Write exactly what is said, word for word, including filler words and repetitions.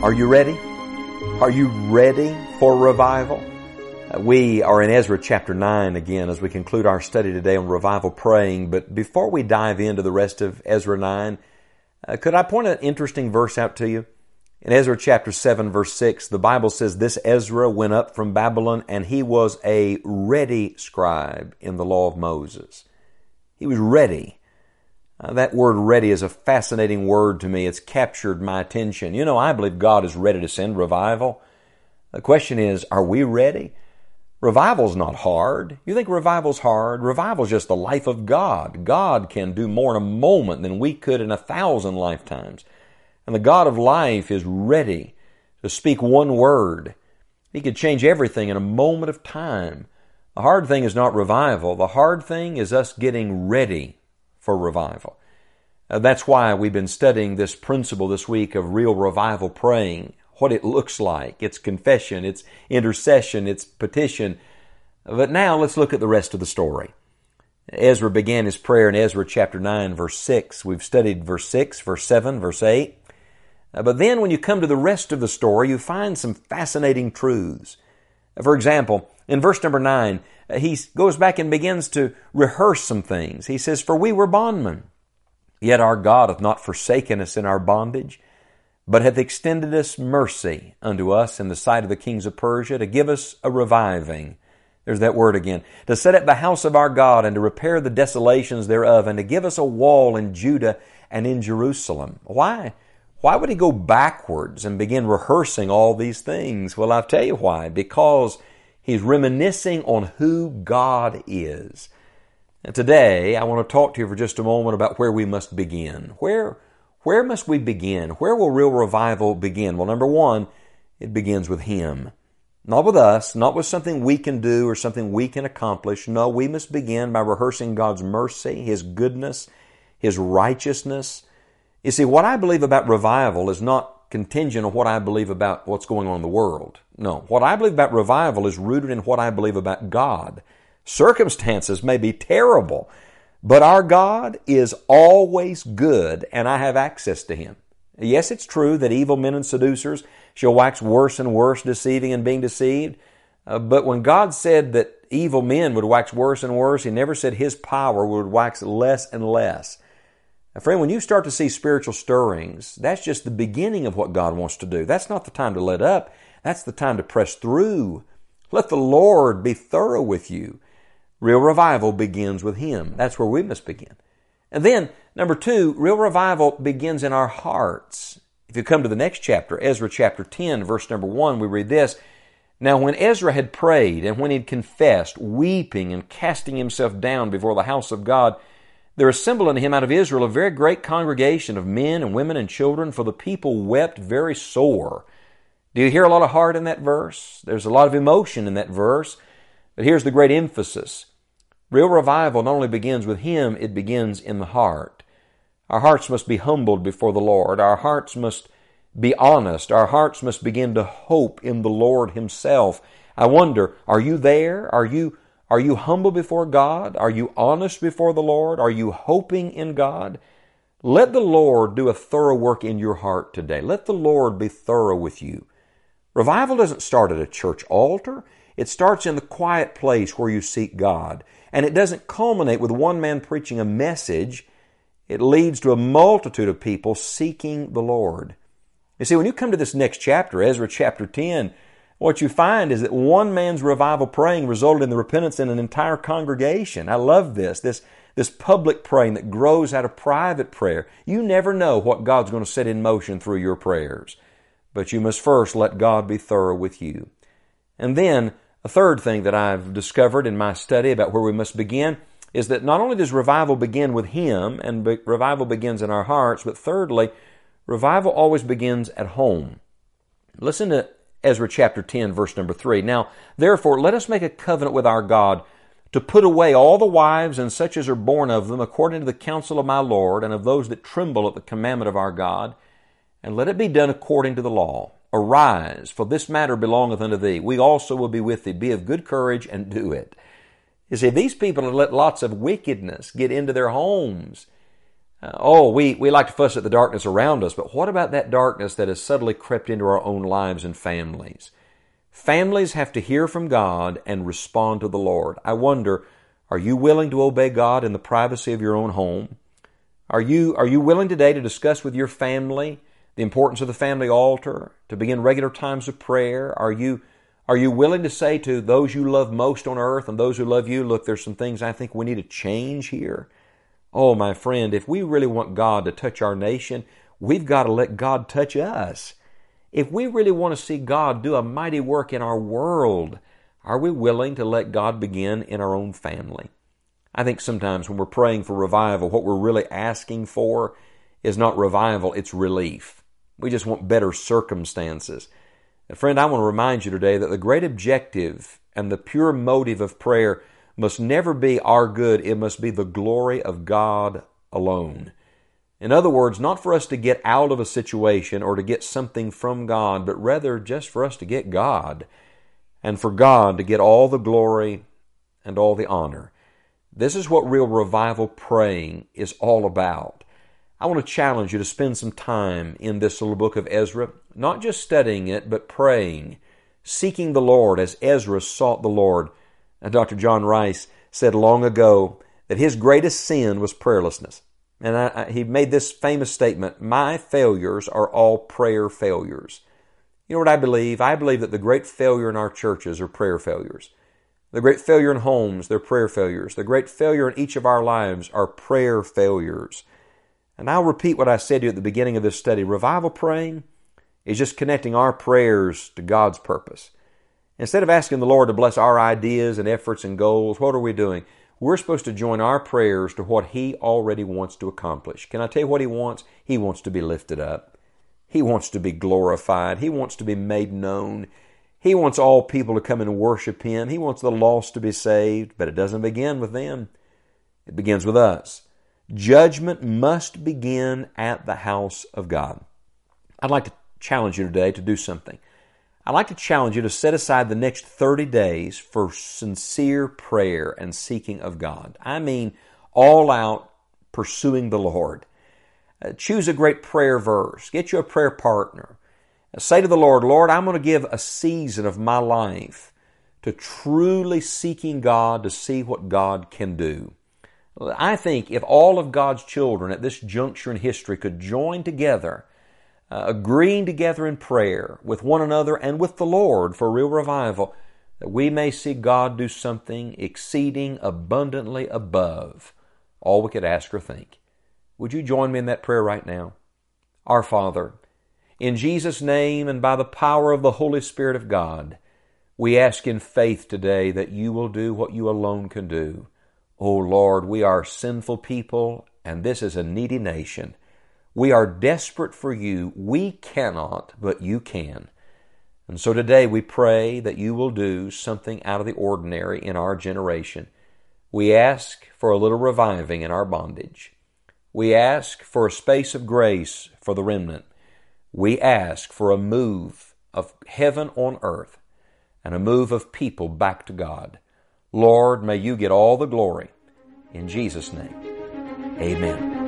Are you ready? Are you ready for revival? Uh, we are in Ezra chapter nine again as we conclude our study today on revival praying. But before we dive into the rest of Ezra nine, uh, could I point an interesting verse out to you? In Ezra chapter seven verse six, the Bible says, "This Ezra went up from Babylon, and he was a ready scribe in the law of Moses." He was ready. Uh, that word ready is a fascinating word to me. It's captured my attention. You know, I believe God is ready to send revival. The question is, are we ready? Revival's not hard. You think revival's hard? Revival's just the life of God. God can do more in a moment than we could in a thousand lifetimes. And the God of life is ready to speak one word. He could change everything in a moment of time. The hard thing is not revival. The hard thing is us getting ready for revival. Uh, that's why we've been studying this principle this week of real revival praying, what it looks like, its confession, its intercession, its petition. But now let's look at the rest of the story. Ezra began his prayer in Ezra chapter nine, verse six. We've studied verse six, verse seven, verse eight. Uh, but then when you come to the rest of the story, you find some fascinating truths. Uh, for example, in verse number nine, uh, he goes back and begins to rehearse some things. He says, "For we were bondmen, yet our God hath not forsaken us in our bondage, but hath extended us mercy unto us in the sight of the kings of Persia, to give us a reviving." There's that word again. "To set up the house of our God, and to repair the desolations thereof, and to give us a wall in Judah and in Jerusalem." Why? Why would he go backwards and begin rehearsing all these things? Well, I'll tell you why. Because he's reminiscing on who God is. And today, I want to talk to you for just a moment about where we must begin. Where, where must we begin? Where will real revival begin? Well, number one, it begins with Him. Not with us, not with something we can do or something we can accomplish. No, we must begin by rehearsing God's mercy, His goodness, His righteousness. You see, what I believe about revival is not contingent on what I believe about what's going on in the world. No, what I believe about revival is rooted in what I believe about God. Circumstances may be terrible, but our God is always good, and I have access to Him. Yes, it's true that evil men and seducers shall wax worse and worse, deceiving and being deceived. Uh, but when God said that evil men would wax worse and worse, He never said His power would wax less and less. Now, friend, when you start to see spiritual stirrings, that's just the beginning of what God wants to do. That's not the time to let up. That's the time to press through. Let the Lord be thorough with you. Real revival begins with Him. That's where we must begin. And then, number two, real revival begins in our hearts. If you come to the next chapter, Ezra chapter ten, verse number one, we read this. "Now when Ezra had prayed, and when he had confessed, weeping and casting himself down before the house of God, there assembled unto him out of Israel a very great congregation of men and women and children, for the people wept very sore." Do you hear a lot of heart in that verse? There's a lot of emotion in that verse. But here's the great emphasis. Real revival not only begins with Him, it begins in the heart. Our hearts must be humbled before the Lord. Our hearts must be honest. Our hearts must begin to hope in the Lord Himself. I wonder, are you there? Are you Are you humble before God? Are you honest before the Lord? Are you hoping in God? Let the Lord do a thorough work in your heart today. Let the Lord be thorough with you. Revival doesn't start at a church altar. It starts in the quiet place where you seek God. And it doesn't culminate with one man preaching a message. It leads to a multitude of people seeking the Lord. You see, when you come to this next chapter, Ezra chapter ten, what you find is that one man's revival praying resulted in the repentance in an entire congregation. I love this, this, this public praying that grows out of private prayer. You never know what God's going to set in motion through your prayers. But you must first let God be thorough with you. And then, a third thing that I've discovered in my study about where we must begin is that not only does revival begin with Him, and be- revival begins in our hearts, but thirdly, revival always begins at home. Listen to Ezra chapter ten, verse number three. "Now, therefore, let us make a covenant with our God to put away all the wives and such as are born of them, according to the counsel of my Lord, and of those that tremble at the commandment of our God. And let it be done according to the law. Arise, for this matter belongeth unto thee. We also will be with thee. Be of good courage, and do it." You see, these people have let lots of wickedness get into their homes. Uh, oh, we, we like to fuss at the darkness around us, but what about that darkness that has subtly crept into our own lives and families? Families have to hear from God and respond to the Lord. I wonder, are you willing to obey God in the privacy of your own home? Are you, are you willing today to discuss with your family the importance of the family altar, to begin regular times of prayer? Are you, are you willing to say to those you love most on earth and those who love you, look, there's some things I think we need to change here? Oh, my friend, if we really want God to touch our nation, we've got to let God touch us. If we really want to see God do a mighty work in our world, are we willing to let God begin in our own family? I think sometimes when we're praying for revival, what we're really asking for is not revival, it's relief. We just want better circumstances. And friend, I want to remind you today that the great objective and the pure motive of prayer must never be our good. It must be the glory of God alone. In other words, not for us to get out of a situation or to get something from God, but rather just for us to get God and for God to get all the glory and all the honor. This is what real revival praying is all about. I want to challenge you to spend some time in this little book of Ezra, not just studying it, but praying, seeking the Lord as Ezra sought the Lord. And Doctor John Rice said long ago that his greatest sin was prayerlessness. And I, I, he made this famous statement, my failures are all prayer failures. You know what I believe? I believe that the great failure in our churches are prayer failures. The great failure in homes, they're prayer failures. The great failure in each of our lives are prayer failures. And I'll repeat what I said to you at the beginning of this study. Revival praying is just connecting our prayers to God's purpose. Instead of asking the Lord to bless our ideas and efforts and goals, what are we doing? We're supposed to join our prayers to what He already wants to accomplish. Can I tell you what He wants? He wants to be lifted up. He wants to be glorified. He wants to be made known. He wants all people to come and worship Him. He wants the lost to be saved, but it doesn't begin with them. It begins with us. Judgment must begin at the house of God. I'd like to challenge you today to do something. I'd like to challenge you to set aside the next thirty days for sincere prayer and seeking of God. I mean, all out pursuing the Lord. Uh, choose a great prayer verse. Get you a prayer partner. Uh, say to the Lord, Lord, I'm going to give a season of my life to truly seeking God to see what God can do. I think if all of God's children at this juncture in history could join together, Uh, agreeing together in prayer with one another and with the Lord for real revival, that we may see God do something exceeding abundantly above all we could ask or think. Would you join me in that prayer right now? Our Father, in Jesus' name and by the power of the Holy Spirit of God, we ask in faith today that you will do what you alone can do. Oh Lord, we are sinful people and this is a needy nation. We are desperate for you. We cannot, but you can. And so today we pray that you will do something out of the ordinary in our generation. We ask for a little reviving in our bondage. We ask for a space of grace for the remnant. We ask for a move of heaven on earth and a move of people back to God. Lord, may you get all the glory. In Jesus' name, amen.